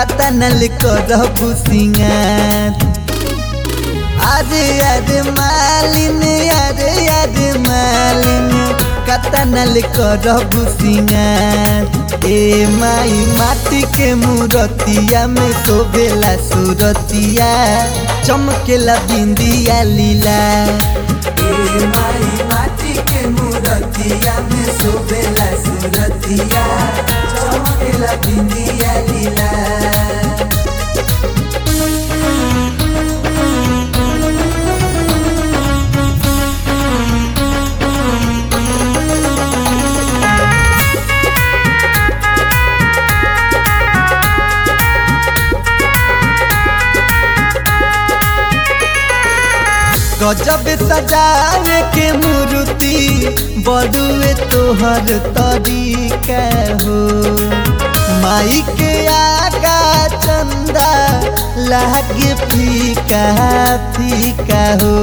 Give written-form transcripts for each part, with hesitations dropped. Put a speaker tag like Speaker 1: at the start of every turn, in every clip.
Speaker 1: कतनल करबू सिंगार। अरे अरे मालिन, अरे अरे मालिन, कतनल करबू सिंगार। ए माई माटी के मूरतिया में शोभेला सूरतिया, चमकेला बिंदिया लीला। ए माई माटी के मूरतिया में शोभेला सूरतिया, चमकेला बिंदिया लीला। गजब सजावे के मूर्ति बड़ुए तोहर तरीका हो। माई के आगा चंदा लागे फीका फीका हो।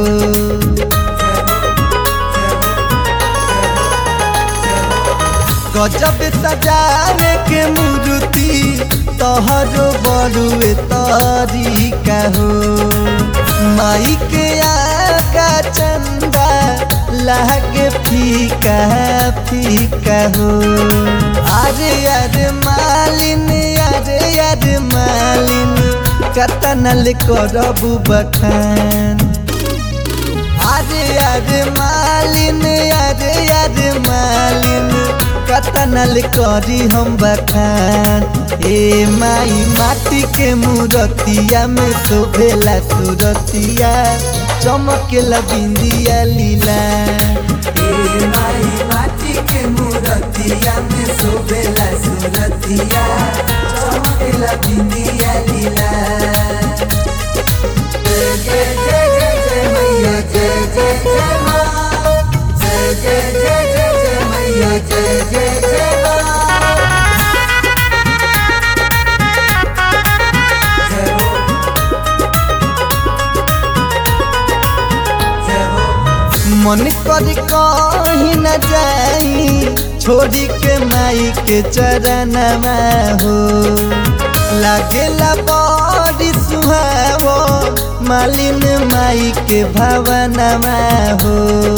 Speaker 1: गजब सजावे के मूर्ति तोहर बड़ुए तरीका हो। माई के आगा चंदा लागे फीका फीका हो। अरे अरे मालिन, अरे अरे मालिन, कतनल करबू बखान। अरे अरे मालिन, अरे अरे मालिन, कतनल करी हम बखान। ए माई माटी के मूरतिया में शोभेला सूरतिया, चमकेला बिंदिया लीला। ए माई माटी के मूरतिया में शोभेला सूरतिया, चमकेला बिंदिया लीला। जय जय जय जय जय मैया, जय जय जय माँ, जय जय जय जय जय मैया, जय जय जय माँ। मन कर कहीं न जाई, छोड़ी के माई के चरणवा हो। लागेला बड़ी सुहावो, मालिन माई के भवनवा हो।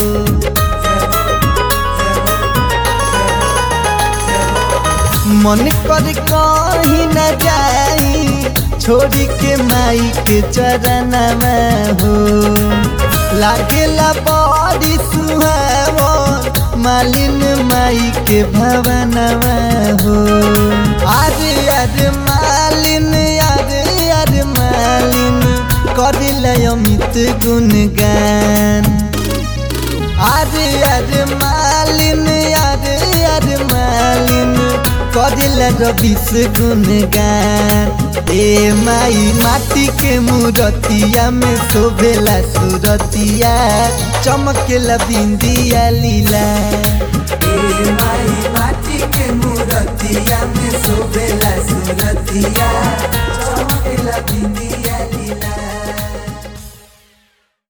Speaker 1: मन कर कहीं न जाई, छोड़ी के माई के चरणवा हो। लागेला बड़ी सुहावो, मालिन माई के भवनवा हो। अरे अरे मालिन, अरे अरे मालिन, करिला अमित गुणगान। अरे अरे मालिन, अरे अरे मालिन, करिला रविश गुणगान। ए माई माटी के मूरतिया में शोभेला सूरतिया, चमकेला बिंदिया लीला। ए माई माटी के मूरतिया में शोभेला सूरतिया, चमकेला बिंदिया लीला।